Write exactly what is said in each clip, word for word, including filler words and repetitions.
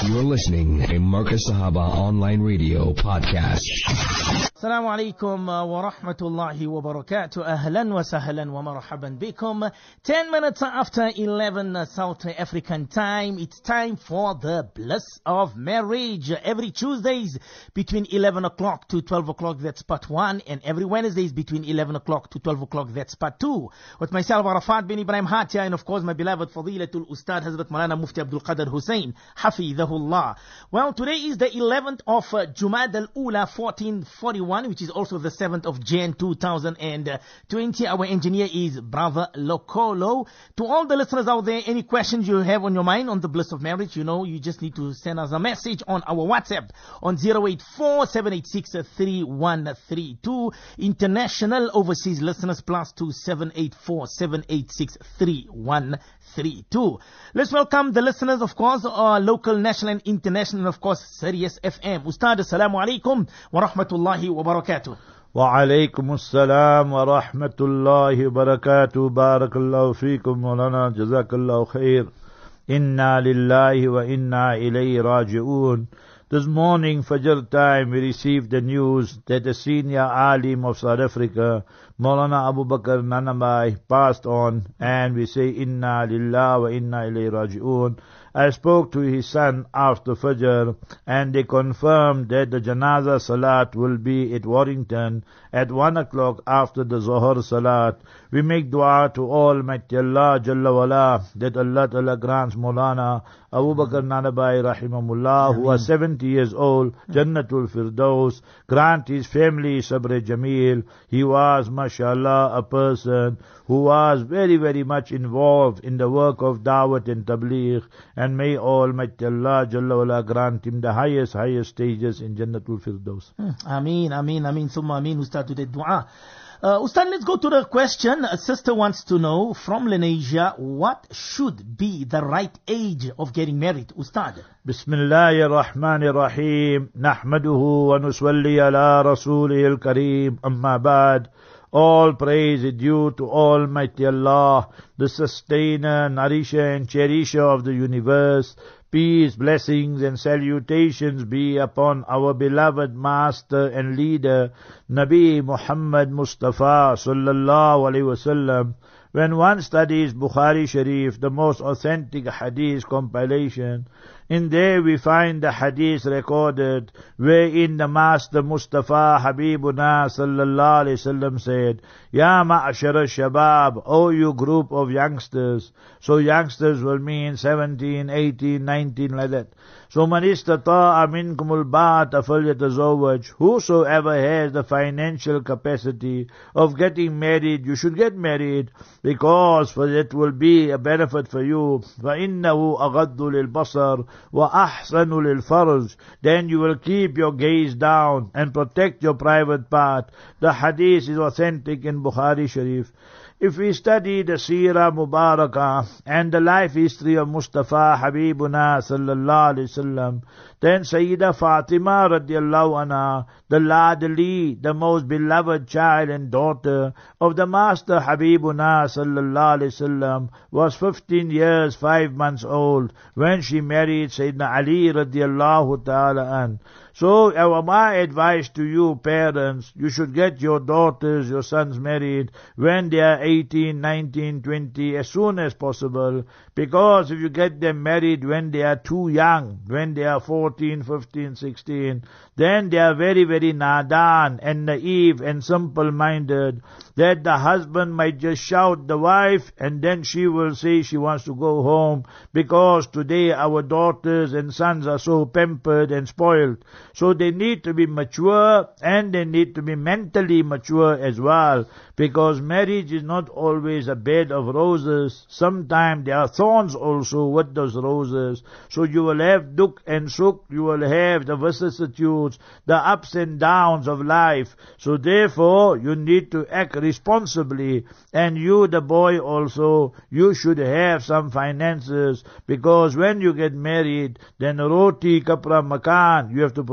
You're listening to Marcus Sahaba Online Radio Podcast. Assalamu alaikum wa rahmatullahi wa barakatuh. Ahlan wa sahlan wa marhaban bikum. Ten minutes after eleven South African time, it's time for the bliss of marriage. Every Tuesdays between eleven o'clock to twelve o'clock, that's part one. And every Wednesdays between eleven o'clock to twelve o'clock, that's part two. With myself, Arafat bin Ibrahim Hatia, and of course my beloved Fadilatul Ustad Hazrat Maulana Mufti Abdul Qadir Hussein, Hafidhahullah. Well, today is the eleventh of uh, Jumad al-Ula fourteen forty-one, which is also the seventh of January two thousand twenty. Our engineer is Brother Lokolo. To all the listeners out there, any questions you have on your mind on the bliss of marriage, you know, you just need to send us a message on our WhatsApp on zero eight four seven eight six three one three two. International overseas listeners plus two seven eight four seven eight six three one three two. Let's welcome the listeners, of course, our local, national and international, and of course, Sirius F M. Ustad, assalamu alaikum wa rahmatullahi wa barakatuh. Wa alaikum assalam wa rahmatullahi wa barakatuh. Barakallahu feekum maulana, jazakallahu khair. Inna lillahi wa inna ilayhi raji'un. This morning, Fajr time, we received the news that a senior alim of South Africa, Maulana Abu Bakr Nanambai, passed on, and we say, Inna lillahi wa inna ilayhi raji'un. I spoke to his son after Fajr, and they confirmed that the Janaza Salat will be at Warrington at one o'clock after the Zohar Salat. We make dua to Almighty Allah Jalla wala that Allah Ta'ala grants Maulana Abu Bakr Nanabai Rahimahullah, who was seventy years old, Jannatul Firdaus. Grant his family Sabr Jameel. He was, mashallah, a person who was very, very much involved in the work of Dawat and Tabligh. And may Almighty Allah Jalla wala grant him the highest, highest stages in Jannatul Firdaus. Hmm. Ameen, Ameen, Ameen, Thumma Ameen. Ustad, to the dua. Uh, Ustad, let's go to the question. A sister wants to know from Lenasia, what should be the right age of getting married? Ustad. Bismillahir Rahmanir Rahim. Nahmaduhu wa nusalli ala Rasulihil Kareem. Amma ba'd. All praise is due to Almighty Allah, the sustainer, nourisher and cherisher of the universe. Peace, blessings and salutations be upon our beloved master and leader, Nabi Muhammad Mustafa sallallahu alaihi wasallam. When one studies Bukhari Sharif, the most authentic hadith compilation, in there we find the hadith recorded wherein the Master Mustafa Habibuna sallallahu alaihi wasallam said, Ya ma'ashara shabab, O you group of youngsters. So youngsters will mean seventeen, eighteen, nineteen, like that. So man istata'a minkumul ba'ata falyatazawwaj. Whosoever has the financial capacity of getting married, you should get married, because for it will be a benefit for you. فَإِنَّهُ أَغَضُّ لِلْبَصَرِ وَأَحْسَنُ لِلْفَرْجِ. Then you will keep your gaze down and protect your private part. The hadith is authentic in Bukhari Sharif. If we study the Seerah Mubarakah and the life history of Mustafa Habibuna sallallahu alaihi wasallam, then Sayyida Fatima radiallahu anha, the ladli, the most beloved child and daughter of the Master Habibuna sallallahu alaihi wasallam, was fifteen years, five months old when she married Sayyidina Ali radiallahu ta'ala an. So, our, my advice to you parents, you should get your daughters, your sons married when they are eighteen, nineteen, twenty, as soon as possible. Because if you get them married when they are too young, when they are fourteen, fifteen, sixteen, then they are very, very nadan and naive and simple-minded, that the husband might just shout the wife and then she will say she wants to go home, because today our daughters and sons are so pampered and spoiled. So they need to be mature and they need to be mentally mature as well, because marriage is not always a bed of roses. Sometimes there are thorns also with those roses. So you will have duk and suk, you will have the vicissitudes, the ups and downs of life. So therefore you need to act responsibly, and you the boy also, you should have some finances, because when you get married, then roti kapra makan, you have to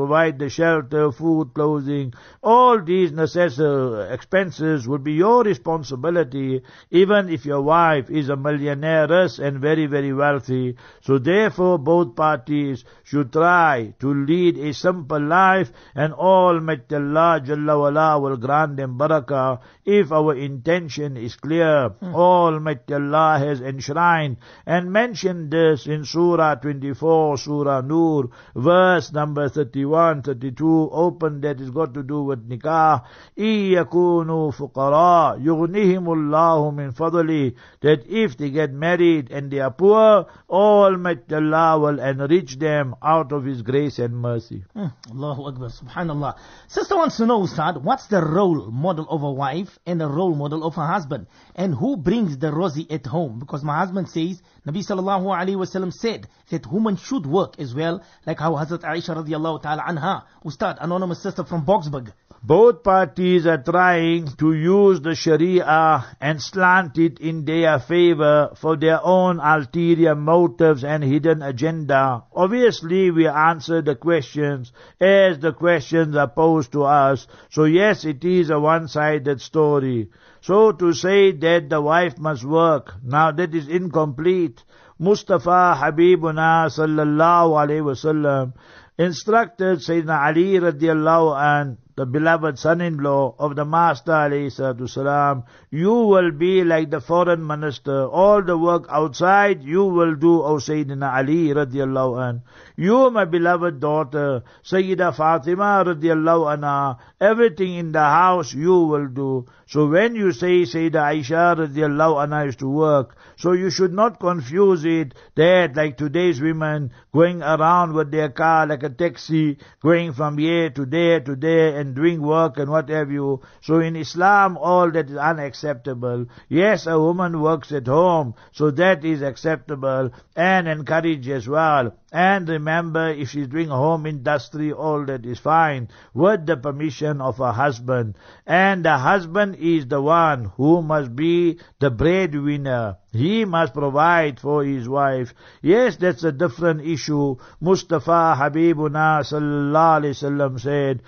provide the shelter, food, clothing. All these necessary expenses would be your responsibility, even if your wife is a millionairess and very, very wealthy. So therefore, both parties should try to lead a simple life, and Almighty Allah Jalla wala will grant them barakah if our intention is clear. Hmm. Almighty Allah has enshrined and mentioned this in Surah twenty-four, Surah Nur, verse number thirty-one, thirty-two, open, that is got to do with nikah. إِيَكُونُوا فُقَرَاء يُغْنِهِمُ اللَّهُ مِنْ فَضْلِهِ, that if they get married and they are poor, Almighty Allah will enrich them out of His grace and mercy. Hmm. Allahu Akbar, Subhanallah. Sister wants to know, Ustad, what's the role model of a wife and the role model of a husband? And who brings the rosy at home? Because my husband says, Nabi sallallahu alayhi wa sallam said that women should work as well, like how Hazrat Aisha radiallahu ta'ala anha. Ustad, anonymous sister from Boxburg. Both parties are trying to use the Sharia and slant it in their favor for their own ulterior motives and hidden agenda. Obviously, we answer the questions as the questions are posed to us. So yes, it is a one-sided story. So to say that the wife must work, now that is incomplete. Mustafa Habibuna sallallahu alayhi wa sallam instructed Sayyidina Ali radiallahu an, the beloved son-in-law of the Master alayhi salatu salam, you will be like the foreign minister. All the work outside you will do, O Sayyidina Ali radiallahu an. You, my beloved daughter, Sayyida Fatima radiallahu anha, everything in the house you will do. So when you say Sayyida Aisha radiallahu anha is to work, so you should not confuse it that like today's women going around with their car like a taxi, going from here to there to there and doing work and what have you. So in Islam, all that is unacceptable. Yes, a woman works at home, so that is acceptable and encouraged as well. And remember, if she's doing home industry, all that is fine, with the permission of her husband. And the husband is the one who must be the breadwinner. He must provide for his wife. Yes, that's a different issue. Mustafa Habibuna sallallahu alayhi wasallam said,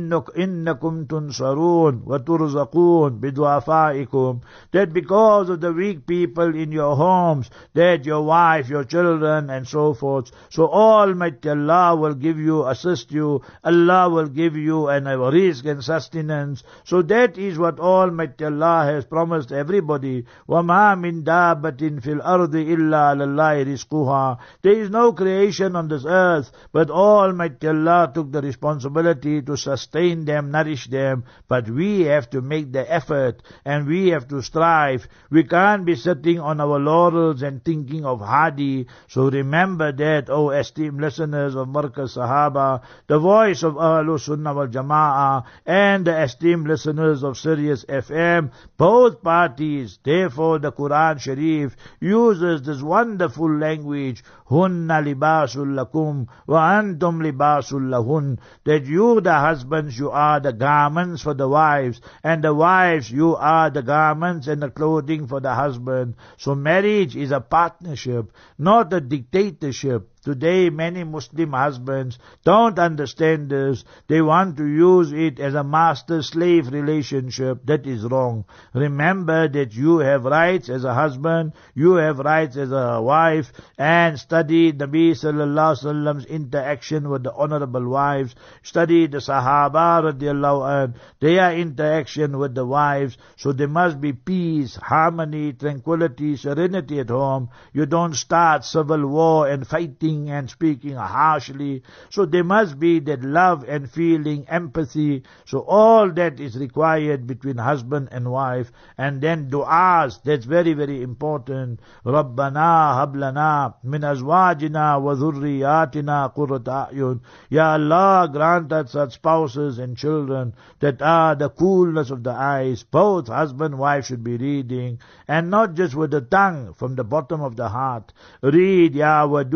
Innakum tunsarun wa turzaqun bidu'afaikum, that because of the weak people in your homes, that your wife, your children and so forth, so Almighty Allah will give you, assist you, Allah will give you an a risk and sustenance. So that is what Almighty Allah has promised everybody. وَمَا مِن دَابَّةٍ فِي الْأَرْضِ إِلَّا لَلَّهِ رِزْقُهَا. There is no creation on this earth, but Almighty Allah took the responsibility to sustain them, nourish them. But we have to make the effort and we have to strive. We can't be sitting on our laurels and thinking of Hadi. So remember that, O esteemed listeners of Markaz Sahaba, the voice of Ahlus Sunnah wal Jama'ah, and the esteemed listeners of Sirius F M, both parties. Therefore, the Quran Sharif uses this wonderful language, Hunna libasul lakum wa antum libasul lahun, that you, the husbands, you are the garments for the wives, and the wives, you are the garments and the clothing for the husband. So marriage is a partnership, not a dictatorship. Today, many Muslim husbands don't understand this. They want to use it as a master-slave relationship. That is wrong. Remember that you have rights as a husband, you have rights as a wife, and study Nabi sallallahu alaihi wasallam's interaction with the honorable wives. Study the Sahaba radiallahu anhu, their interaction with the wives. So there must be peace, harmony, tranquility, serenity at home. You don't start civil war and fighting and speaking harshly. So there must be that love and feeling, empathy. So all that is required between husband and wife. And then du'as, that's very, very important. Rabbana hablana min azwajina wa dhurriyatina qurrata a'yun. Ya Allah, grant us such spouses and children that are the coolness of the eyes. Both husband and wife should be reading, and not just with the tongue, from the bottom of the heart. Read Ya Wadudu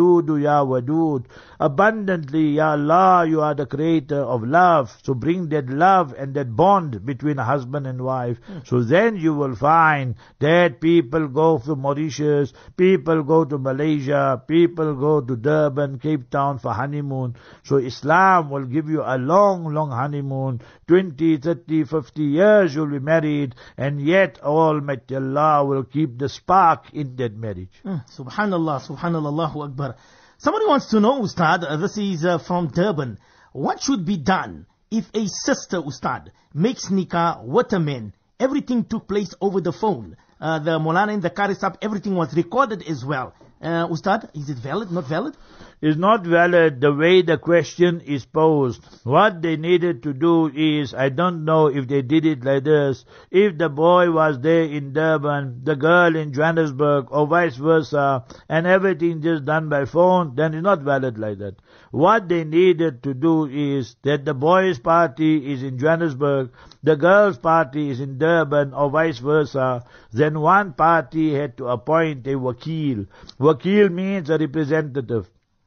Ya Wadud. Abundantly, Ya Allah, You are the creator of love. So bring that love and that bond between a husband and wife. Mm. So then you will find that people go to Mauritius, people go to Malaysia, people go to Durban, Cape Town for honeymoon. So Islam will give you a long, long honeymoon. twenty, thirty, fifty years you'll be married, and yet Almighty Allah will keep the spark in that marriage. Mm, subhanallah, subhanallah, Allahu Akbar. Somebody wants to know, Ustad, uh, this is uh, from Durban. What should be done if a sister, Ustad, makes nikah with a man? Everything took place over the phone. Uh, the Maulana in the Qari Sahib, everything was recorded as well. Uh, Ustad, is it valid, not valid? Is not valid the way the question is posed. What they needed to do is, I don't know if they did it like this, if the boy was there in Durban, the girl in Johannesburg, or vice versa, and everything just done by phone, then it's not valid like that. What they needed to do is that the boys' party is in Johannesburg, the girls' party is in Durban, or vice versa. Then one party had to appoint a wakil. Wakil means a representative.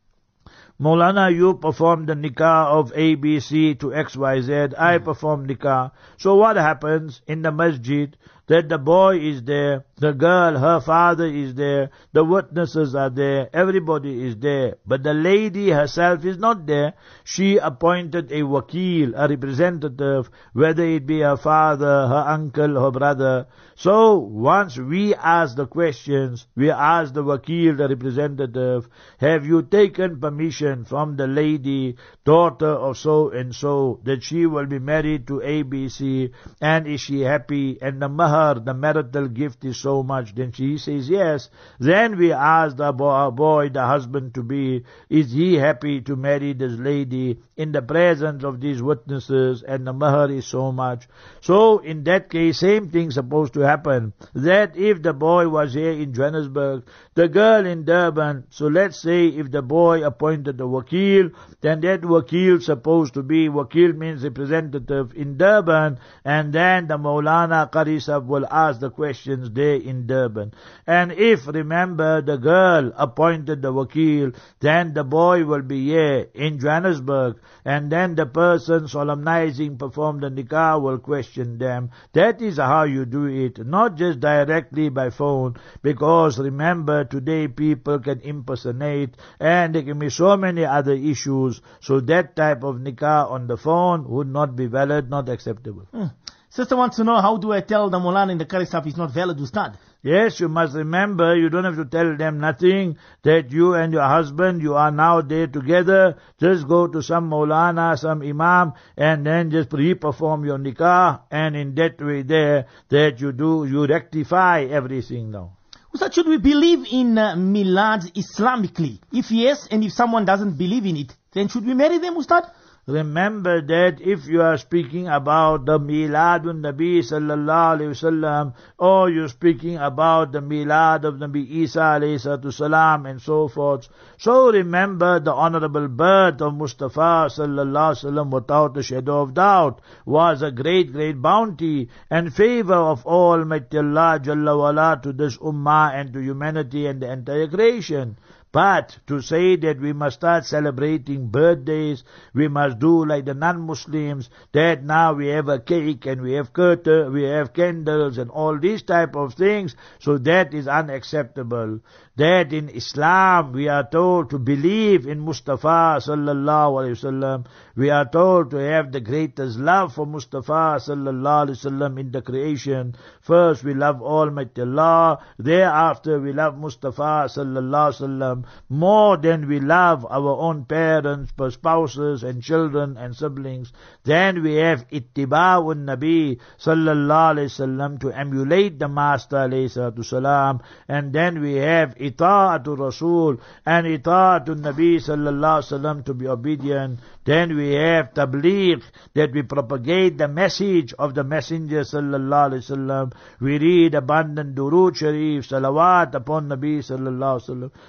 Maulana, you perform the nikah of A B C to X Y Z, I perform nikah. So what happens in the masjid? That the boy is there, the girl, her father is there, the witnesses are there, everybody is there. But the lady herself is not there. She appointed a wakil, a representative, whether it be her father, her uncle, her brother. So once we ask the questions, we ask the wakil, the representative, have you taken permission from the lady, daughter of so and so, that she will be married to A B C, and is she happy, and the mahar, the marital gift is so much? Then she says yes. Then we ask the boy, boy, the husband to be, is he happy to marry this lady in the presence of these witnesses, and the mahar is so much. So in that case, same thing supposed to happen, that if the boy was here in Johannesburg, the girl in Durban, so let's say if the boy appointed a wakil, then that wakil supposed to be, wakil means representative in Durban, and then the Maulana Qari Sahib will ask the questions there in Durban. And if, remember, the girl appointed the wakil, then the boy will be here in Johannesburg, and then the person solemnizing, perform the nikah, will question them. That is how you do it, not just directly by phone, because remember, today people can impersonate, and there can be so many other issues, so that type of nikah on the phone would not be valid, not acceptable. Hmm. Sister wants to know, how do I tell the Maulana in the Qari Sahib is not valid, Ustad? Yes, you must remember, you don't have to tell them nothing, that you and your husband, you are now there together. Just go to some Maulana, some Imam, and then just re-perform your nikah, and in that way there, that you do, you rectify everything now. Ustad, should we believe in uh, Milad Islamically? If yes, and if someone doesn't believe in it, then should we marry them, Ustad? Remember that if you are speaking about the Miladun Nabi sallallahu alayhi wasallam, or you're speaking about the Milad of Nabi Isa alayhi salatu salam and so forth, so remember the honorable birth of Mustafa sallallahu alayhi wasallam without a shadow of doubt was a great, great bounty and favor of Almighty Allah Jalla wala to this ummah and to humanity and the entire creation. But to say that we must start celebrating birthdays, we must do like the non-Muslims, that now we have a cake and we have curtain, we have candles and all these type of things, so that is unacceptable. That in Islam we are told to believe in Mustafa sallallahu alaihi wasallam. We are told to have the greatest love for Mustafa sallallahu alaihi wasallam in the creation. First we love Almighty Allah, thereafter we love Mustafa sallallahu alaihi wasallam more than we love our own parents, spouses and children and siblings. Then we have ittiba'un Nabi sallallahu alaihi wasallam, to emulate the Master alayhi salatu salam, and then we have ita'atu Rasul and ita'atu Nabi sallallahu alaihi wasallam, to be obedient. Then we have tabligh, that we propagate the message of the Messenger sallallahu alaihi wasallam. We read abundant durood sharif, salawat upon Nabi sallallahu alaihi wasallam. So that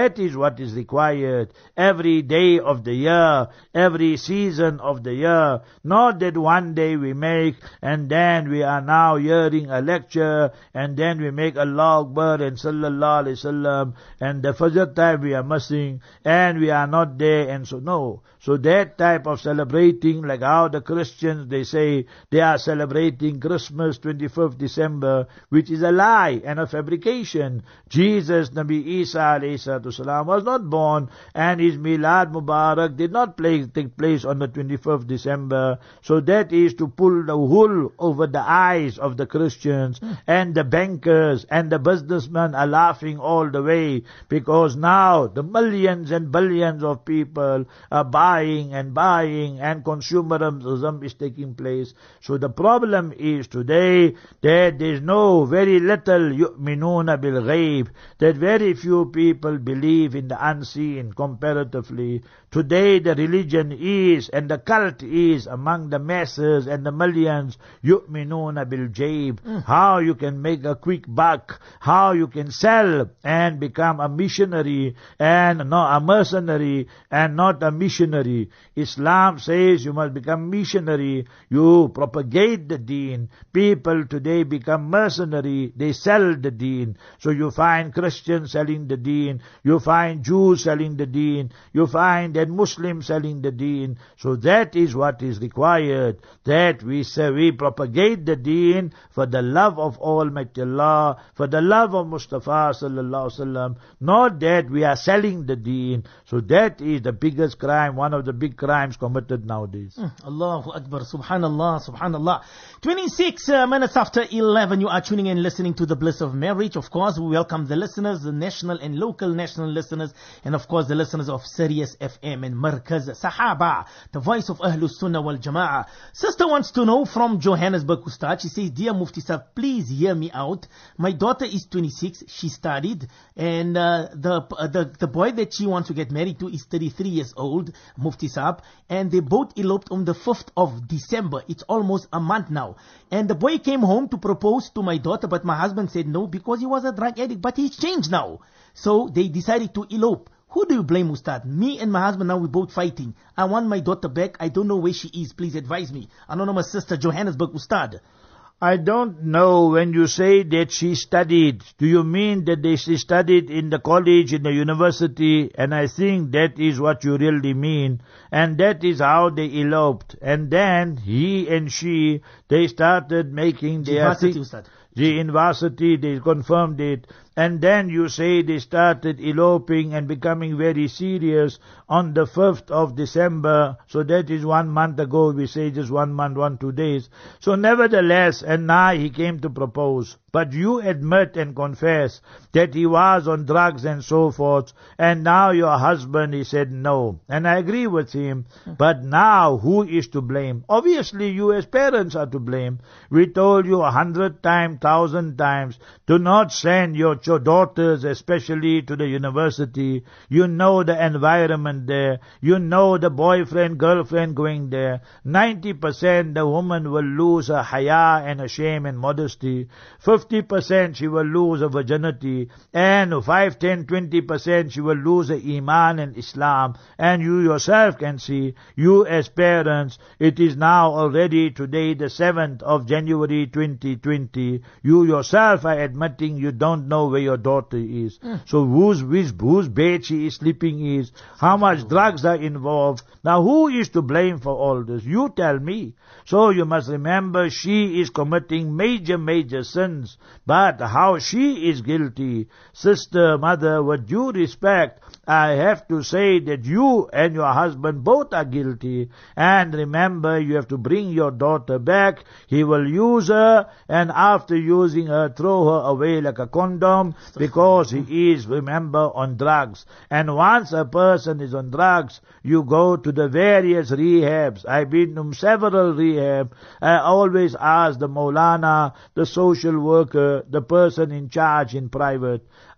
that is what is required. Every day of the year, every season of the year. Not that one day we make and then we are now hearing a lecture and then we make Allah Akbar and Sallallahu Alaihi Wasallam and the Fajr time we are missing and we are not there, and so no. So that type of celebrating, like how the Christians, they say they are celebrating Christmas twenty-fifth December, which is a lie and a fabrication. Jesus, Nabi Isa alayhi salatu salam, was not born and his Milad Mubarak did not play, take place on the twenty-fifth December. So that is to pull the wool over the eyes of the Christians, and the bankers and the businessmen are laughing all the way, because now the millions and billions of people are buying and buying and consumerism is taking place. So the problem is today that there is no, very little yu'minuna bil ghaib, that very few people believe in the unseen comparatively. Today the religion is and the cult is among the masses and the millions, yu'minuna bil jaib, mm. how you can make a quick buck, how you can sell and become a missionary and not a mercenary and not a missionary. Islam says you must become missionary, you propagate the deen. People today become mercenary, they sell the deen. So you find Christians selling the deen, you find Jews selling the deen, you find that Muslims selling the deen. So that is what is required, that we say we propagate the deen for the love of Almighty Allah, for the love of Mustafa sallallahu alaihi wasallam, not that we are selling the deen. So that is the biggest crime, one of the big crimes committed nowadays. Allahu Akbar, subhanallah, subhanallah. twenty-six uh, minutes after eleven, you are tuning in, listening to The Bliss of Marriage. Of course, we welcome the listeners, the national and local national listeners, and of course the listeners of Sirius F M and Markaz Sahaba, the voice of Ahlus Sunnah wal Jama'ah. Sister wants to know from Johannesburg, Ustad. She says, Dear Mufti Sahib, please hear me out. My daughter is twenty-six, she studied, and uh, the, uh, the the boy that she wants to get married to is thirty-three years old, Mufti Sahib, and they both eloped on the fifth of December. It's almost a month now. And the boy came home to propose to my daughter, but my husband said no because he was a drug addict, but he's changed now. So they decided to elope. Who do you blame, Ustad? Me and my husband now, we're both fighting. I want my daughter back. I don't know where she is. Please advise me. Anonymous sister, Johannesburg, Ustad. I don't know, when you say that she studied, do you mean that they, she studied in the college, in the university? And I think that is what you really mean. And that is how they eloped. And then he and she, they started making their... University, Ustad. The university, they confirmed it. And then you say they started eloping and becoming very serious on the fifth of December. So that is one month ago. We say just one month, one, two days. So nevertheless, and now he came to propose. But you admit and confess that he was on drugs and so forth. And now your husband, he said no. And I agree with him. But now who is to blame? Obviously you as parents are to blame. We told you a hundred times, thousand times, do not send your your daughters, especially to the university. You know the environment there. You know the boyfriend, girlfriend going there. ninety percent the woman will lose her haya and her shame and modesty. fifty percent she will lose her virginity. And five, ten, twenty percent she will lose her iman and Islam. And you yourself can see, you as parents, it is now already today the seventh of January twenty twenty. You yourself are admitting you don't know where your daughter is. Mm. So whose, whose, whose bed she is sleeping is, how much drugs are involved. Now who is to blame for all this? You tell me. So you must remember she is committing major, major sins. But how she is guilty, sister, mother, with due respect, I have to say that you and your husband both are guilty. And remember, you have to bring your daughter back. He will use her, and after using her, throw her away like a condom, because he is, remember, on drugs. And once a person is on drugs, you go to the various rehabs. I've been to several rehabs. I always ask the Maulana, the social worker, the person in charge in private,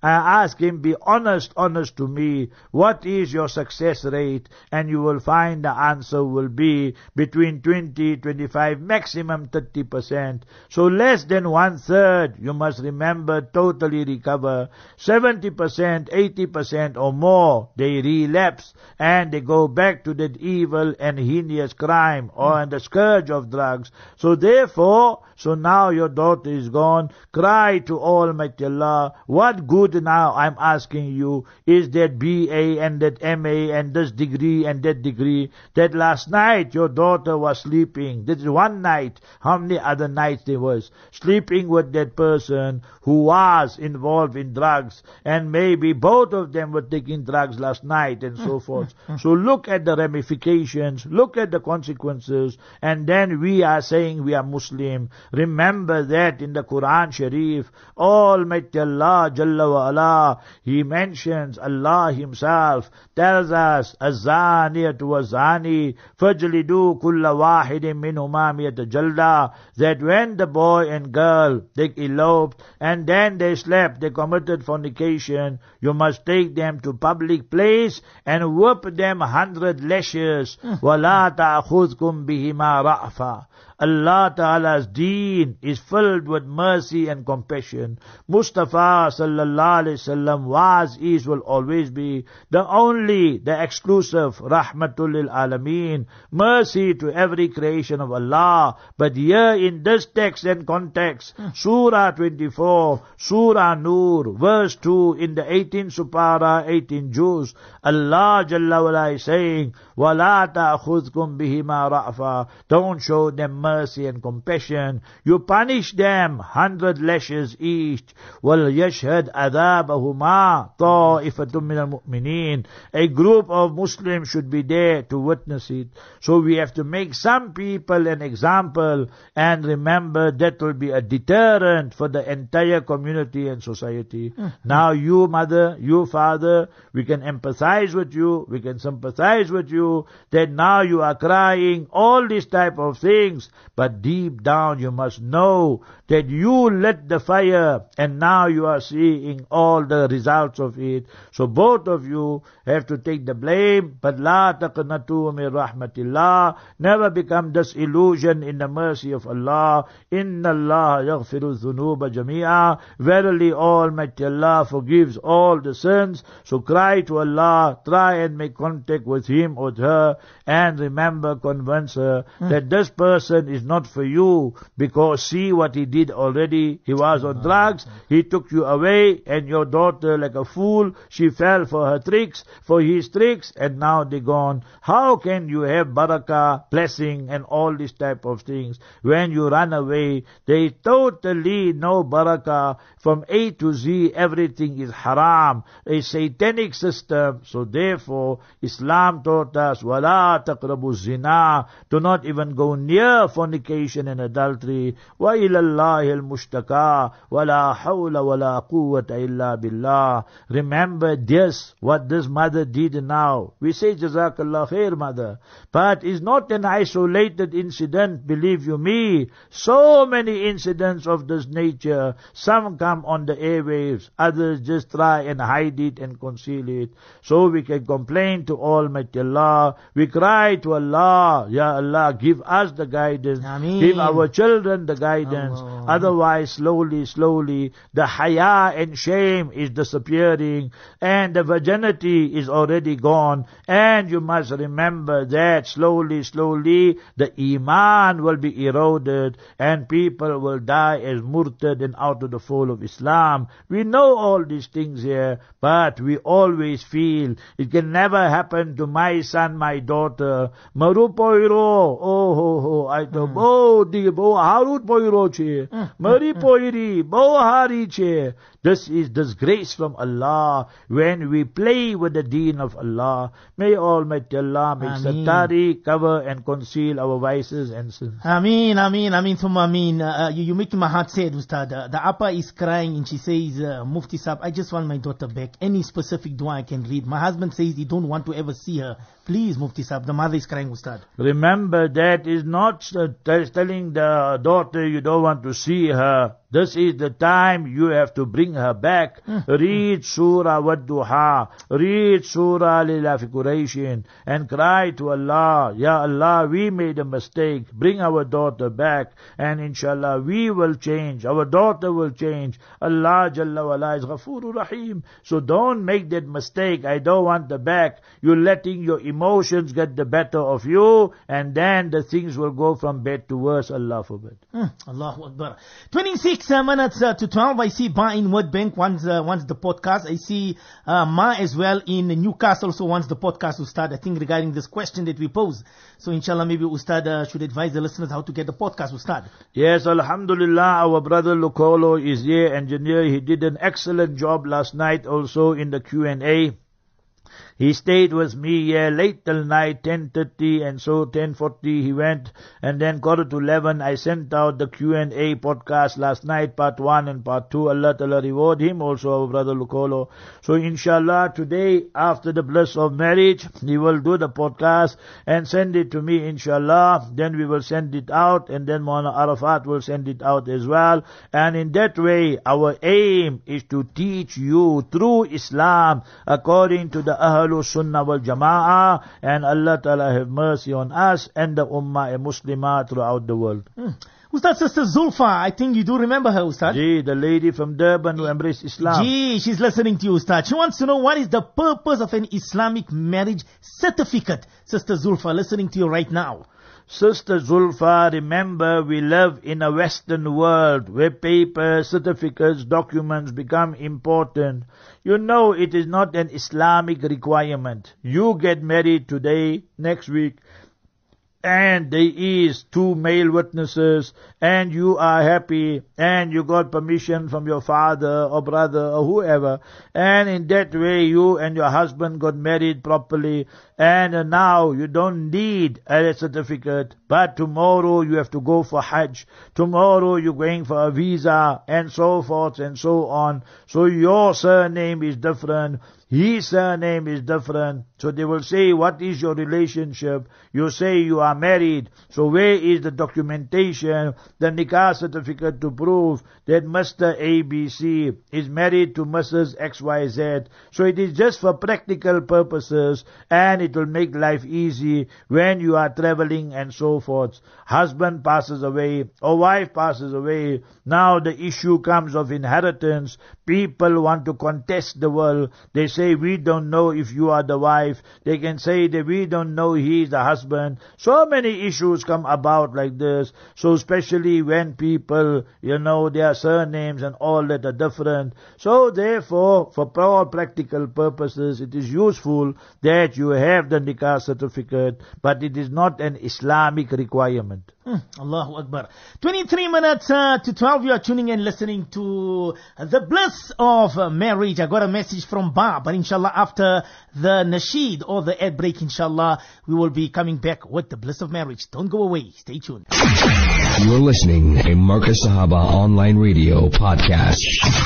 I ask him, be honest, honest to me, what is your success rate? And you will find the answer will be between twenty, twenty-five, maximum thirty percent. So less than one third, you must remember, totally recover. seventy percent, eighty percent or more, they relapse and they go back to that evil and heinous crime or and the scourge of drugs. So therefore, so now your daughter is gone, cry to Almighty Allah, what good now, I'm asking you, is that B A and that M A and this degree and that degree, that last night your daughter was sleeping, this is one night, how many other nights there was, sleeping with that person who was involved in drugs, and maybe both of them were taking drugs last night and so forth. So look at the ramifications, look at the consequences, and then we are saying we are Muslim. Remember that in the Quran Sharif, Almighty Allah Jalla wa Ala, He mentions, Allah Himself tells us, Az-zaniyatu wa-zani, fajlidu kulla wahidin minhuma miyata jalda, that when the boy and girl, they eloped, and then they slept, they committed fornication, you must take them to public place and whip them a hundred lashes. وَلَا تَأْخُذْكُمْ بِهِمَا رَأْفًا. Allah Ta'ala's deen is filled with mercy and compassion. Mustafa Sallallahu Alaihi Wasallam was, is, will always be the only, the exclusive Rahmatul Lil Alameen, mercy to every creation of Allah. But here in this text and context, Surah twenty-four, Surah Nur, verse two, in the eighteenth Supara, eighteen Juz, Allah Jalla wala is saying, وَلَا تَأْخُذْكُمْ بِهِمَا رَأْفًا. Don't show them mercy and compassion. You punish them hundred lashes each. وَلْيَشْهَدْ عَذَابَهُمَا طَائِفَةٌ مِّنَ الْمُؤْمِنِينَ. A group of Muslims should be there to witness it. So we have to make some people an example, and remember that will be a deterrent for the entire community and society. Mm-hmm. Now you mother, you father, we can empathize with you, we can sympathize with you, that now you are crying, all these type of things, but deep down you must know that you lit the fire and now you are seeing all the results of it. So both of you have to take the blame, but la taqnatu min rahmatillah, never become disillusioned in the mercy of Allah. Inna Allah yaghfiru dhunuba jami'a. Verily Almighty Allah forgives all the sins. So cry to Allah, try and make contact with him or her, and remember, convince her mm. that this person is not for you, because see what he did already. He was on drugs, he took you away, and your daughter, like a fool, she fell for her tricks, for his tricks, and now they're gone. How can you have barakah, blessing, and all these type of things? When you run away, there is totally no barakah. From A to Z, everything is haram, a satanic system. So therefore, Islam taught us, وَلَا تَقْرَبُوا الزِّنَا, do not even go near fornication and adultery. وَإِلَى اللَّهِ الْمُشْتَكَى وَلَا حَوْلَ وَلَا قُوَّةَ إِلَّا بِاللَّهِ. Remember this, what this mother did now. We say, Jazakallah khair, mother. But it's not an isolated incident, believe you me. So many incidents of this nature. Some come on the airwaves, others just try and hide it and conceal it. So we can complain to Almighty Allah. We cry to Allah, Ya Allah, give us the guidance. Ameen. Give our children the guidance. Allah. Otherwise, slowly, slowly, the haya and shame is disappearing, and the virginity is already gone. And you must remember that slowly, slowly, the iman will be eroded, and people will die as murtad and out of the fold of Islam. We know all these things here, but we always feel it can never happen to my son, my daughter. Maru poiro, oh ho ho, I to bo di bo harut poiro che, mari poiri, bo hari che. This is disgrace from Allah when we play with the deen of Allah. May Almighty Allah make satari, cover and conceal our vices and sins. Ameen, Ameen, Ameen, Thumma Ameen. Uh, you, you make my heart sad, Ustad. Uh, the Appa is crying and she says, uh, Mufti Sahib, I just want my daughter back. Any specific dua I can read. My husband says he don't want to ever see her. Please, Mufti Sahib, the mother is crying, Ustad. Remember, that is not uh, telling the daughter you don't want to see her. This is the time you have to bring her back. Read Surah Wad-Duha, read Surah Lilafi Qurayshin, and cry to Allah, Ya Allah, we made a mistake, bring our daughter back, and inshallah we will change, our daughter will change. Allah Jalla wala is Ghafurur Rahim. So don't make that mistake, I don't want her back. You're letting your emotions get the better of you, and then the things will go from bad to worse, Allah forbid. Hmm. Allahu Akbar. twenty-six uh, minutes uh, to twelve. I see Ba in Word Bank wants, uh, wants the podcast. I see uh, Ma as well in Newcastle also wants the podcast to start, I think, regarding this question that we pose. So inshallah, maybe Ustad uh, should advise the listeners how to get the podcast to start. Yes, Alhamdulillah, our brother Lukolo is here, engineer. He did an excellent job last night also in the Q and A. He stayed with me here late till night, ten thirty, and so ten forty he went, and then quarter to eleven I sent out the Q and A podcast last night, part one and part two. Allah Ta'ala reward him, also our brother Lukolo. So inshallah today, after the bliss of marriage, he will do the podcast and send it to me inshallah. Then we will send it out, and then Maulana Arafat will send it out as well. And in that way, our aim is to teach you through Islam according to the Ahlul Sunnah wal Jama'ah, and Allah Ta'ala have mercy on us and the Ummah Muslimah throughout the world. Hmm. Ustad, Sister Zulfa, I think you do remember her, Ustad. Gee, the lady from Durban who embraced Islam. Gee, she's listening to you, Ustad. She wants to know what is the purpose of an Islamic marriage certificate. Sister Zulfa, listening to you right now. Sister Zulfa, remember we live in a Western world where paper, certificates, documents become important. You know it is not an Islamic requirement. You get married today, next week, and there is two male witnesses, and you are happy, and you got permission from your father or brother or whoever, and in that way you and your husband got married properly, and now you don't need a certificate, but tomorrow you have to go for Hajj, tomorrow you're going for a visa, and so forth and so on. So your surname is different, his surname is different. So they will say, what is your relationship? You say you are married. So where is the documentation, the nikah certificate to prove that Mister A B C is married to Missus X Y Z? So it is just for practical purposes, and it will make life easy when you are traveling and so forth. Husband passes away, or wife passes away. Now the issue comes of inheritance. People want to contest the will. They say, we don't know if you are the wife. They can say that we don't know he is the husband. So many issues come about like this. So especially when people, you know, their surnames and all that are different. So therefore, for all practical purposes, it is useful that you have the nikah certificate, but it is not an Islamic requirement. Hmm. Allahu Akbar. twenty-three minutes uh, to twelve, you are tuning in listening to The Bliss of uh, Marriage. I got a message from Ba, but inshallah after the nasheed or the ad break, inshallah, we will be coming back with The Bliss of Marriage. Don't go away. Stay tuned. You're listening to Marcus Sahaba Online Radio Podcast.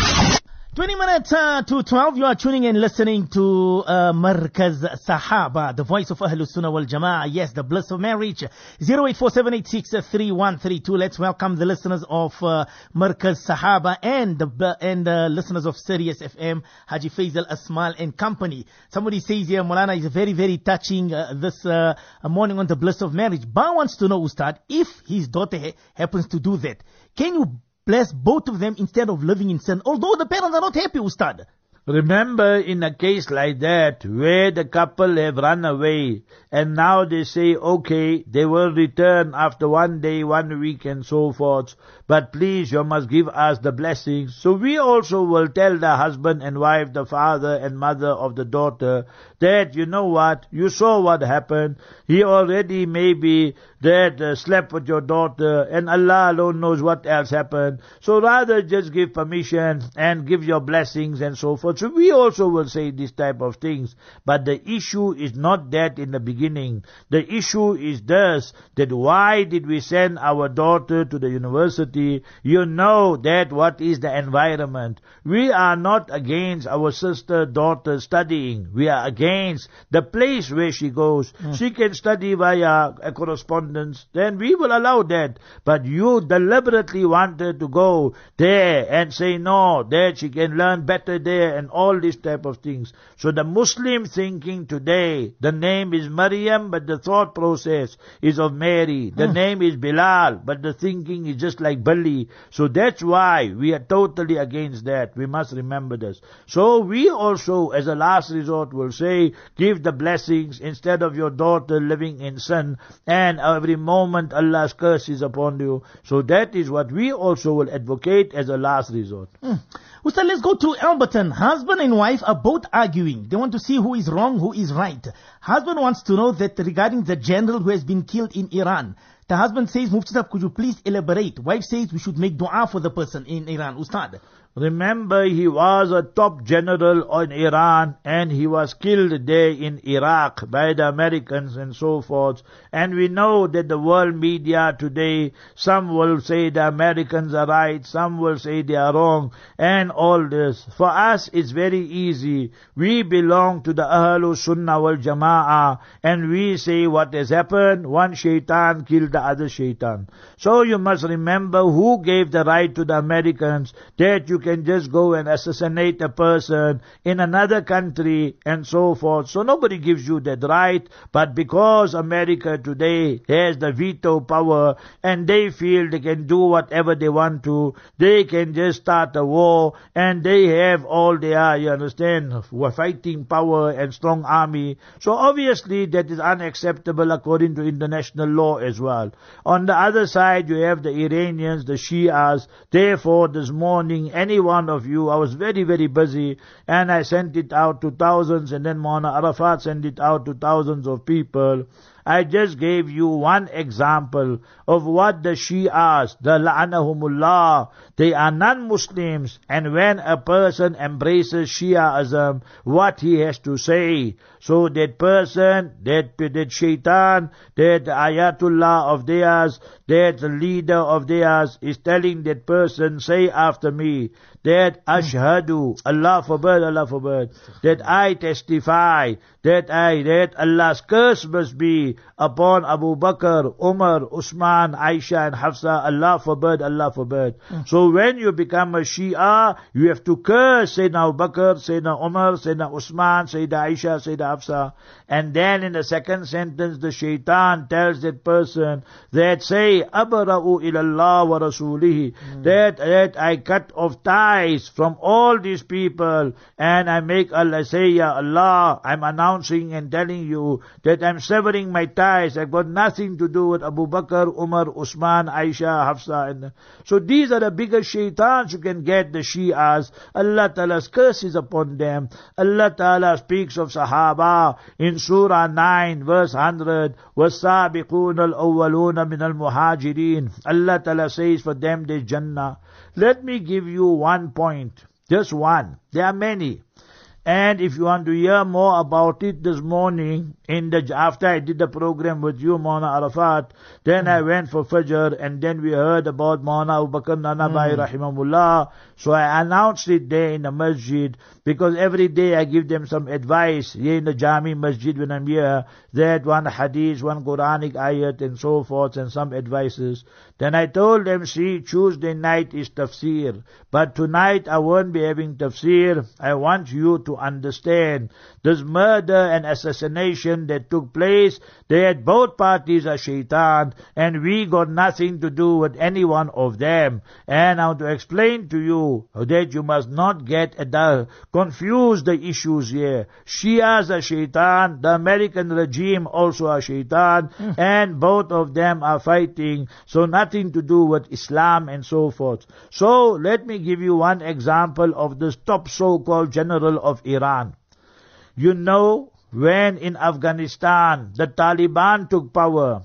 twenty minutes uh, to twelve, you are tuning in listening to uh, Markaz Sahaba, the voice of Ahlul Sunnah wal Jama'ah. Yes, The Bliss of Marriage. zero eight four seven eight six three one three two. Let's welcome the listeners of uh, Markaz Sahaba and the and the listeners of Sirius F M, Haji Faisal Asmal and company. Somebody says here, Maulana is very, very touching uh, this uh, morning on The Bliss of Marriage. Ba wants to know, Ustad, if his daughter ha- happens to do that, can you bless both of them instead of living in sin, although the parents are not happy, Ustad? Remember, in a case like that, where the couple have run away, and now they say, okay, they will return after one day, one week, and so forth, but please, you must give us the blessings. So we also will tell the husband and wife, the father and mother of the daughter, that, you know what, you saw what happened, he already maybe that uh, slept with your daughter, and Allah alone knows what else happened. So rather just give permission and give your blessings and so forth. also, we also will say this type of things. But the issue is not that in the beginning. The issue is this, that why did we send our daughter to the university? You know that what is the environment. We are not against our sister, daughter studying. We are against the place where she goes. Mm. She can study via a correspondence. Then we will allow that. But you deliberately wanted to go there and say no, that she can learn better there and all these type of things. So the Muslim thinking today, the name is Maryam, but the thought process is of Mary. The mm. name is Bilal, but the thinking is just like Bali. So that's why we are totally against that. We must remember this. So we also, as a last resort, will say, give the blessings instead of your daughter living in sin, and every moment Allah's curse is upon you. So that is what we also will advocate as a last resort. Mm. Ustad, let's go to Alberton. Husband and wife are both arguing. They want to see who is wrong, who is right. Husband wants to know that regarding the general who has been killed in Iran. The husband says, Mufti Sahib, could you please elaborate? Wife says we should make dua for the person in Iran. Ustad. Remember, he was a top general in Iran and he was killed there in Iraq by the Americans and so forth. And we know that the world media today, some will say the Americans are right, some will say they are wrong, and all this. For us, it's very easy. We belong to the Ahlul Sunnah wal Jama'ah, and we say what has happened, one shaitan killed the other shaitan. So you must remember who gave the right to the Americans that you can just go and assassinate a person in another country and so forth. So nobody gives you that right, but because America today has the veto power and they feel they can do whatever they want to, they can just start a war, and they have all their, you understand, fighting power and strong army. So obviously that is unacceptable according to international law as well. On the other side, you have the Iranians, the Shias. Therefore, this morning, any one of you, I was very, very busy, and I sent it out to thousands, and then Maulana Arafat sent it out to thousands of people. I just gave you one example of what the Shias, the La'anahumullah, they are non-Muslims, and when a person embraces Shiaism, what he has to say. So that person, that, that shaitan, that ayatullah of theirs, that leader of theirs is telling that person, say after me, that ashhadu, Allah forbid, Allah forbid, that I testify, that I, that Allah's curse must be upon Abu Bakr, Umar, Usman, Aisha and Hafsa, Allah forbid, Allah forbid. Mm. So when you become a Shia, you have to curse Sayyidina Abu Bakr, Sayyidina Umar, Sayyidina Usman, Sayyidina Aisha, Sayyidina Hafsa. And then in the second sentence, the shaitan tells that person that say, Abara'u ilallah wa rasulihi, mm. that, that I cut off ties from all these people, and I make Allah say, Ya Allah, I'm announcing and telling you that I'm severing my ties. I've got nothing to do with Abu Bakr, Umar, Usman, Aisha, Hafsa. And so these are the biggest shaitans you can get, the Shias. Allah Ta'ala's curse is upon them. Allah Ta'ala speaks of Sahaba in Surah nine, verse one hundred. وَالسَّابِقُونَ الْأَوَّلُونَ مِنَ الْمُهَاجِرِينَ. Allah Ta'ala says for them there's Jannah. Let me give you one point. Just one. There are many. And if you want to hear more about it this morning, in the after I did the program with you, Maulana Arafat, then mm. I went for Fajr, and then we heard about Maulana Abu Bakr Nanabai mm. Rahimahullah. So I announced it there in the masjid, because every day I give them some advice here in the Jami Masjid when I'm here, that one hadith, one Quranic ayat and so forth, and some advices. Then I told them, see, Tuesday night is tafsir, but tonight I won't be having tafsir. I want you to understand this murder and assassination that took place, that both parties are shaitan, and we got nothing to do with any one of them. And I want to explain to you that you must not get uh, confuse the issues here. Shias are shaitan, the American regime also are shaitan, mm. and both of them are fighting, so nothing to do with Islam and so forth. So let me give you one example of this top so-called general of Iran. You know, when in Afghanistan the Taliban took power,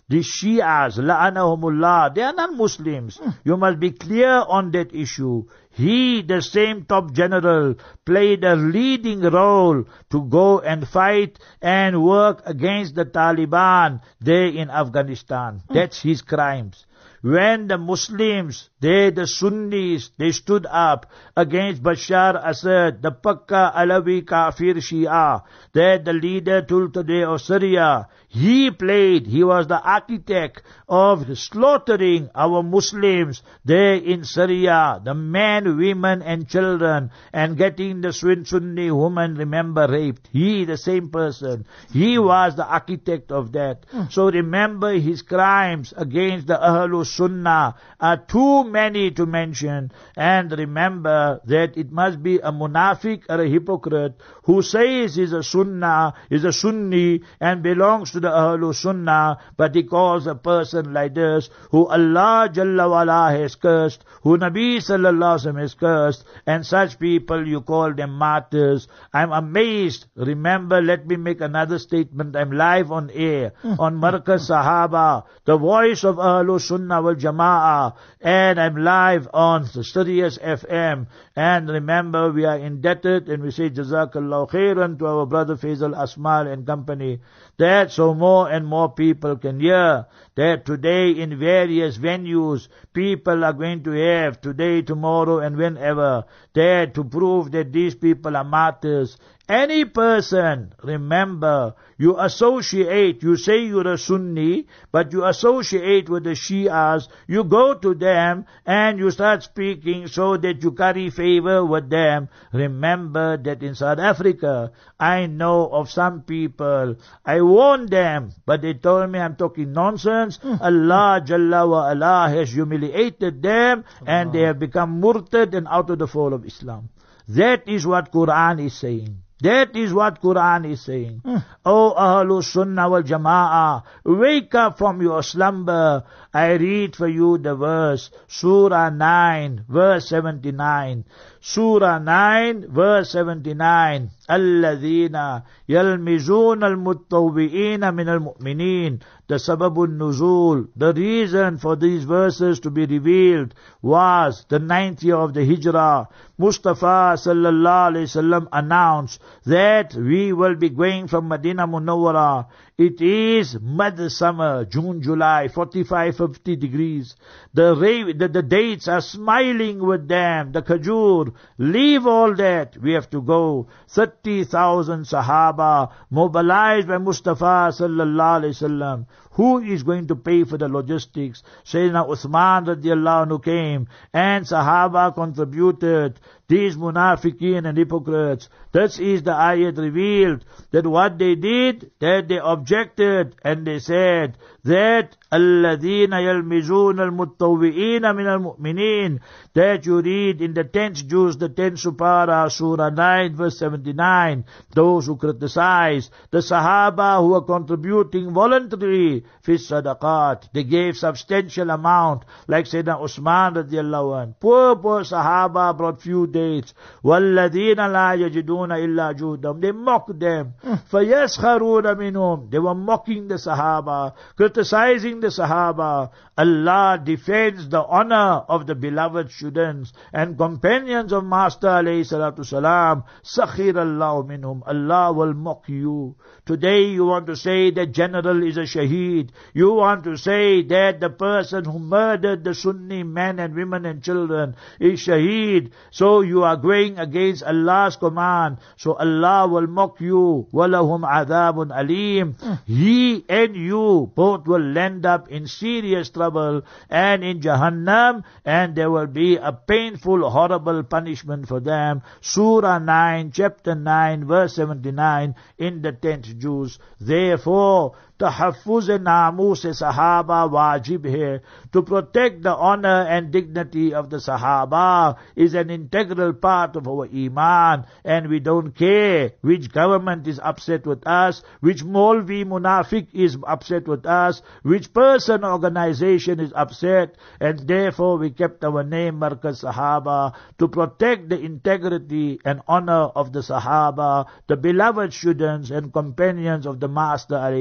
the Shias, la'anahumullah, they are not Muslims. Mm. You must be clear on that issue. He, the same top general, played a leading role to go and fight and work against the Taliban there in Afghanistan. Mm. That's his crimes. When the Muslims, they, the Sunnis, they stood up against Bashar Assad, the Pakka Alawi Kafir Shia, that the leader till today of Syria, he played, he was the architect of slaughtering our Muslims there in Syria, the men, women and children, and getting the Sunni women, remember, raped. He, the same person, he was the architect of that. Mm. So remember his crimes against the Ahlul Sunnah are too many to mention, and remember that it must be a munafiq or a hypocrite who says he's a Sunnah, is a Sunni and belongs to the Ahlul Sunnah, but he calls a person like this who Allah Jalla wa'ala has cursed, who Nabi Sallallahu Alaihi Wasallam has cursed, and such people you call them martyrs. I'm amazed. Remember, let me make another statement. I'm live on air on Markaz Sahaba, the voice of Ahlul Sunnah wal Jama'ah, and I'm live on the Sirius F M. And remember, we are indebted, and we say Jazakallah khairan to our brother Faisal Asmal and company, that so more and more people can hear that today in various venues people are going to have, today, tomorrow and whenever, that to prove that these people are martyrs. Any person, remember, you associate, you say you're a Sunni, but you associate with the Shias, you go to them and you start speaking so that you carry favor with them. Remember that in South Africa, I know of some people, I warned them, but they told me I'm talking nonsense. Allah Jalla wa Allah has humiliated them and they have become murtad and out of the fold of Islam. That is what Quran is saying. That is what Quran is saying. Mm. O Ahlul Sunnah wal Jama'ah, wake up from your slumber. I read for you the verse, Surah nine, verse seventy-nine. Surah nine, verse seventy-nine. الَّذِينَ يَلْمِزُونَ الْمُتَّوِّئِينَ مِنَ الْمُؤْمِنِينَ. The sababun nuzul, the reason for these verses to be revealed was the ninth year of the Hijrah. Mustafa sallallahu alayhi wasallam announced that we will be going from Medina Munawwara. It is mid summer, June, July, forty-five, fifty degrees. The, ra- the, the dates are smiling with them, the khajur. Leave all that, we have to go. thirty thousand Sahaba mobilized by Mustafa sallallahu alayhi wasallam. Who is going to pay for the logistics? Sayyidina Uthman radiallahu anhu came, and Sahaba contributed. These munafiqeen and hypocrites, this is the ayat revealed, that what they did, that they objected, and they said that الَّذِينَ يَلْمِزُونَ الْمُتَّوِّئِينَ مِنَ الْمُؤْمِنِينَ, that you read in the tenth juz, the tenth supara, Surah nine, verse seventy-nine, those who criticize the Sahaba who are contributing voluntarily fi sadaqat, they gave substantial amount, like Sayyidina Usman radiallahu anhu. Poor, poor Sahaba brought few dates. وَالَّذِينَ لَا يَجِدُونَ إِلَّا جُهْدَهُمْ, they mocked them. فَيَسْخَرُونَ مِنْهُمْ, they were mocking the Sahaba, criticizing the Sahaba. Allah defends the honor of the beloved students and companions of Master alayhi salatu salam. Sakhir Allah minhum, Allah will mock you. Today you want to say that general is a shaheed. You want to say that the person who murdered the Sunni men and women and children is shaheed. So you are going against Allah's command. So Allah will mock you. وَلَهُمْ عَذَابٌ أَلِيمٌ. He and you both will end up in serious trouble and in Jahannam, and there will be a painful, horrible punishment for them. Surah nine, chapter nine, verse seventy-nine in the tenth juz. Therefore, tahaffuz e naamus e Sahaba wajib hai. To protect the honor and dignity of the Sahaba is an integral part of our Iman, and we don't care which government is upset with us, which Maulvi Munafiq is upset with us, which person organization is upset, and therefore we kept our name Markaz Sahaba to protect the integrity and honor of the Sahaba, the beloved students and companions of the Master alayhi salatu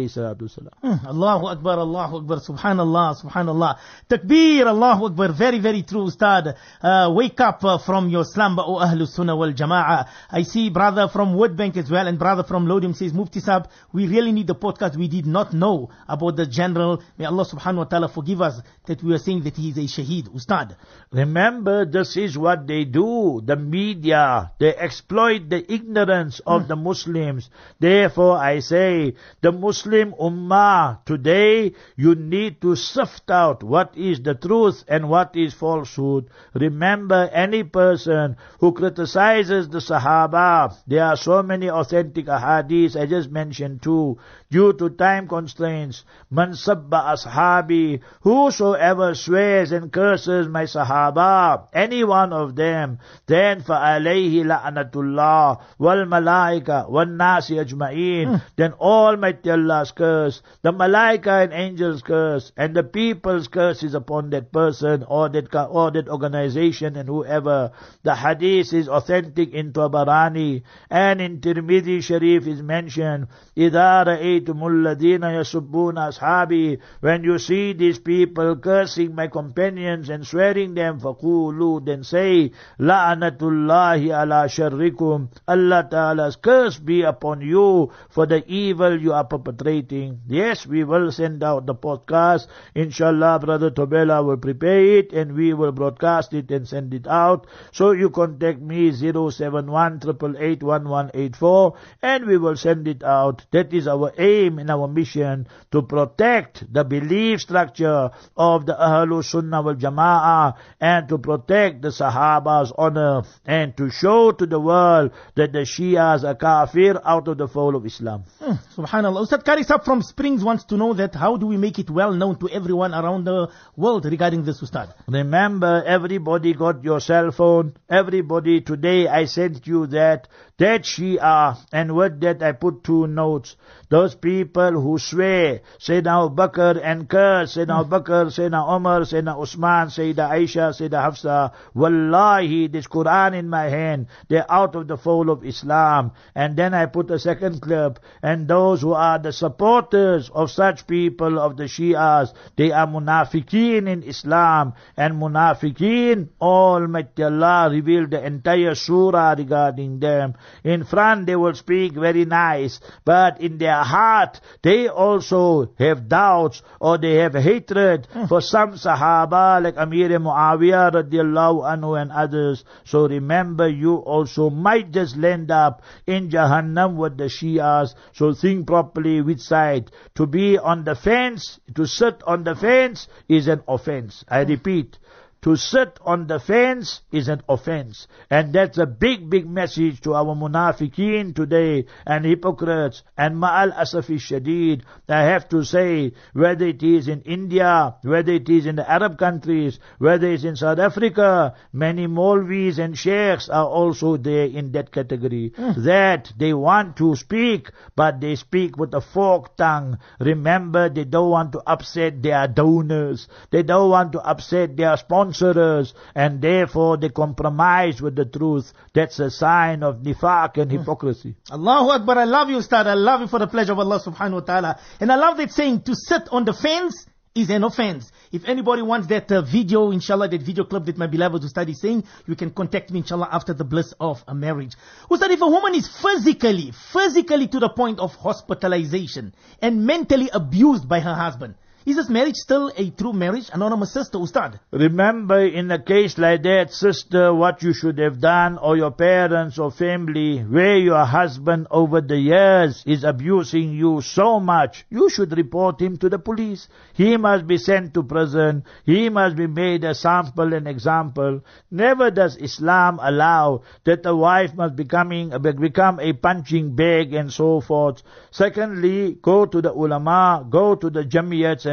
salam. Hmm. Allahu Akbar, Allahu Akbar, Subhanallah, Subhanallah. Takbir, Allahu Akbar, very, very true, Ustad. Uh, wake up uh, from your slumber, O Ahlus Sunnah wal Jama'ah. I see brother from Woodbank as well, and brother from Lodim says, Mufti Sahib, we really need the podcast. We did not know about the general. May Allah subhanahu wa ta'ala forgive us that we were saying that he is a shaheed, Ustad. Remember, this is what they do. The media, they exploit the ignorance of mm. the Muslims. Therefore, I say, the Muslim Ummah, today, you need to sift out what is the truth and what is falsehood. Remember, any person who criticizes the Sahaba, there are so many authentic ahadith, I just mentioned two, due to time constraints. Man sabba ashabi, whosoever swears and curses my Sahaba, any one of them, then fa alayhi la'natullah wal malaika wal nasi ajma'in, mm. then Almighty Allah's curse, the malaika and angels curse, and the people's curse is upon that person or that or that organization and whoever. The hadith is authentic in Tabarani, and in Tirmidhi Sharif is mentioned, إِذَا رَأَيْتُمُ الَّذِينَ يَسُبُّونَ أَصْحَابِي, when you see these people cursing my companions and swearing them, فَقُولُوا, then say, لَعْنَةُ اللَّهِ عَلَى شَرِّكُمْ, Allah Ta'ala's curse be upon you for the evil you are perpetrating. Yes, we will send out the podcast. Inshallah, Brother Tobela will prepare it and we will broadcast it and send it out. So you contact me zero seven one, eight eight eight, one one eight four and we will send it out. That is our aim and our mission, to protect the belief structure of the Ahlus Sunnah wal Jama'ah and to protect the Sahaba's honor and to show to the world that the Shias are kafir out of the fold of Islam. Hmm, Subhanallah. Ustad Karisab from Springs wants to know that how do we make it well known to everyone around the world regarding this, Ustad? Remember, everybody got your cell phone. Everybody, today I sent you that, that Shia, and with that I put two notes. Those people who swear, Sayyidina Abu Bakr and curse, Sayyidina Abu Bakr, Sayyidina Umar, Sayyidina Usman, Sayyidina Aisha, Sayyidina Hafsa, Wallahi, this Quran in my hand, they're out of the fold of Islam. And then I put a second clip, and those who are the supporters of such people, of the Shias, they are munafiqeen in Islam, and munafiqeen, Almighty Allah revealed the entire surah regarding them. In front they will speak very nice, but in their heart they also have doubts or they have hatred mm. for some Sahaba like Amir Muawiyah radiallahu anhu and others. So remember, you also might just land up in Jahannam with the Shias. So think properly which side. To be on the fence, to sit on the fence is an offense. I repeat, to sit on the fence is an offense. And that's a big, big message to our munafiqeen today and hypocrites. And ma'al asafi shadid, I have to say, whether it is in India, whether it is in the Arab countries, whether it's in South Africa, many Maulvis and Sheikhs are also there in that category. Mm. That they want to speak, but they speak with a forked tongue. Remember, they don't want to upset their donors. They don't want to upset their sponsors. And therefore they compromise with the truth. That's a sign of nifaq and hypocrisy. Allahu Akbar. I love you, Ustad. I love you for the pleasure of Allah subhanahu wa ta'ala. And I love that saying, to sit on the fence is an offense. If anybody wants that uh, video, inshallah, that video clip that my beloved Ustad is saying, you can contact me, inshallah, after the bliss of a marriage. Ustad, if a woman is physically, physically to the point of hospitalization and mentally abused by her husband, is this marriage still a true marriage? Anonymous sister, Ustad. Remember, in a case like that, sister, what you should have done, or your parents or family, where your husband over the years is abusing you so much, you should report him to the police. He must be sent to prison. He must be made a sample and example. Never does Islam allow that a wife must becoming, become a punching bag and so forth. Secondly, go to the ulama, go to the jamiyats and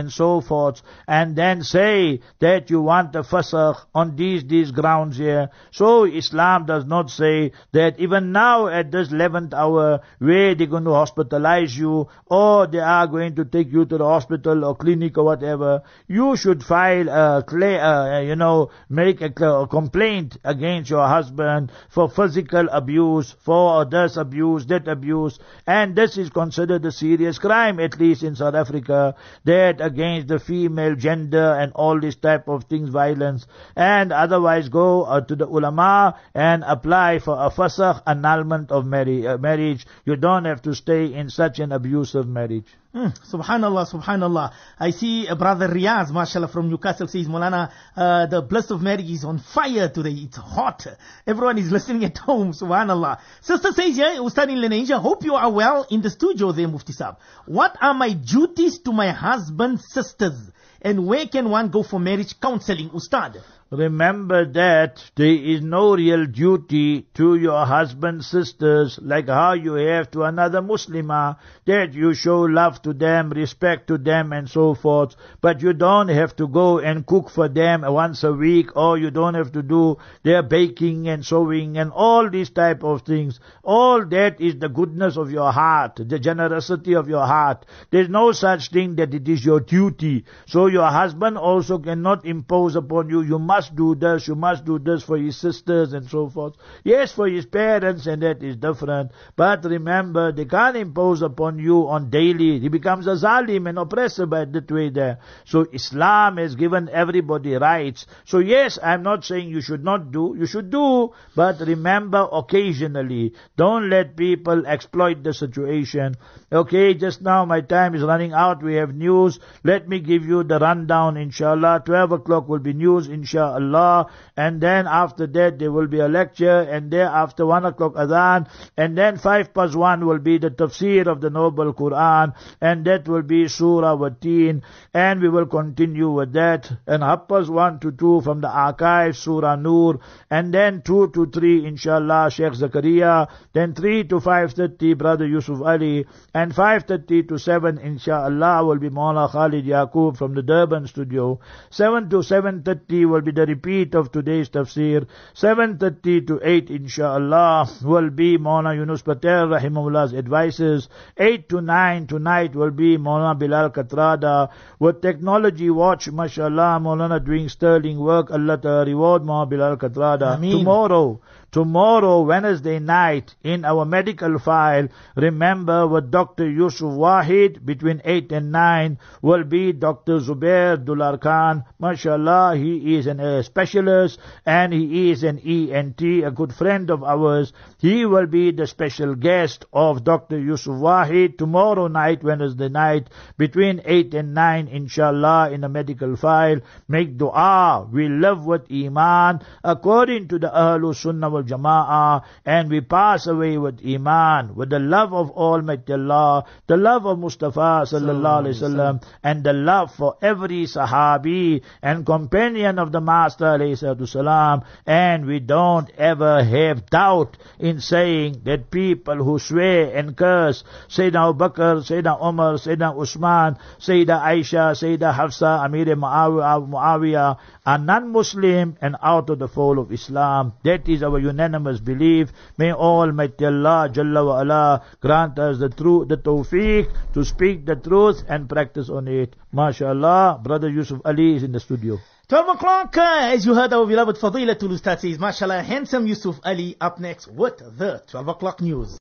and so forth, and then say that you want a fasakh on these, these grounds here. So Islam does not say that even now at this eleventh hour where they're going to hospitalize you or they are going to take you to the hospital or clinic or whatever, you should file a, clay, uh, you know, make a, a complaint against your husband for physical abuse, for this abuse, that abuse, and this is considered a serious crime, at least in South Africa, that against the female gender and all this type of things, violence, and otherwise go uh, to the ulama and apply for a fasakh, annulment of marriage, uh, marriage. You don't have to stay in such an abusive marriage. Mm, subhanallah, subhanallah. I see a brother Riaz, mashallah, from Newcastle says, Maulana, uh, the bliss of marriage is on fire today. It's hot. Everyone is listening at home, subhanallah. Sister says here, Ustad in Lenasia, hope you are well in the studio there, Mufti Saab. What are my duties to my husband's sisters? And where can one go for marriage counseling, Ustad? Remember that there is no real duty to your husband's sisters like how you have to another Muslimah, that you show love to them, respect to them and so forth. But you don't have to go and cook for them once a week, or you don't have to do their baking and sewing and all these type of things. All that is the goodness of your heart, the generosity of your heart. There's no such thing that it is your duty. So your husband also cannot impose upon you, you must do this, you must do this for his sisters and so forth. Yes, for his parents, and that is different. But remember, they can't impose upon you on daily. He becomes a zalim and oppressor by that way there. So Islam has given everybody rights. So yes, I'm not saying you should not do, you should do, but remember occasionally. Don't let people exploit the situation. Okay, just now my time is running out. We have news. Let me give you the rundown, inshallah. twelve o'clock will be news, inshallah. Allah, and then after that there will be a lecture, and thereafter one o'clock adhan, and then five past one will be the tafsir of the Noble Quran, and that will be Surah Wateen, and we will continue with that, and half past one to two from the archive, Surah Nur, and then two to three, inshallah, Sheikh Zakaria, then three to five thirty, Brother Yusuf Ali, and five thirty to seven, inshallah, will be Maulana Khalid Yaqub from the Durban studio, seven to seven thirty will be the repeat of today's tafsir. seven thirty to eight, inshallah, will be Maulana Yunus Patel, rahimahullah's advices. eight to nine tonight will be Maulana Bilal Katrada. With Technology Watch, mashallah, Maulana doing sterling work. Allah ta reward Maulana Bilal Katrada. Ameen. Tomorrow, Tomorrow, Wednesday night, in our medical file, remember with Doctor Yusuf Wahid, between eight and nine, will be Doctor Zubair Dular Khan. MashaAllah, he is an, a specialist, and he is an E N T, a good friend of ours. He will be the special guest of Doctor Yusuf Wahid tomorrow night, Wednesday night, between eight and nine, inshallah, in a medical file. Make dua. We live with Iman, according to the Ahlul Sunnah wal Jama'ah, and we pass away with Iman, with the love of Almighty Allah, the love of Mustafa sallallahu alaihi wasallam, and the love for every Sahabi and companion of the Master alayhi salatu salam. And we don't ever have doubt in saying that people who swear and curse Sayyidina Abu Bakr, Sayyidina Umar, Sayyidina Usman, Sayyidina Aisha, Sayyidina Hafsa, Amir Muawiyah, are non-Muslim and out of the fold of Islam. That is our unanimous belief. May Almighty Allah Jalla wa Ala grant us the truth, the tawfiq to speak the truth and practice on it. MashaAllah, Brother Yusuf Ali is in the studio. twelve o'clock, uh, as you heard our beloved Fadilatul Ustad says, mashallah, handsome Yusuf Ali up next with the twelve o'clock news.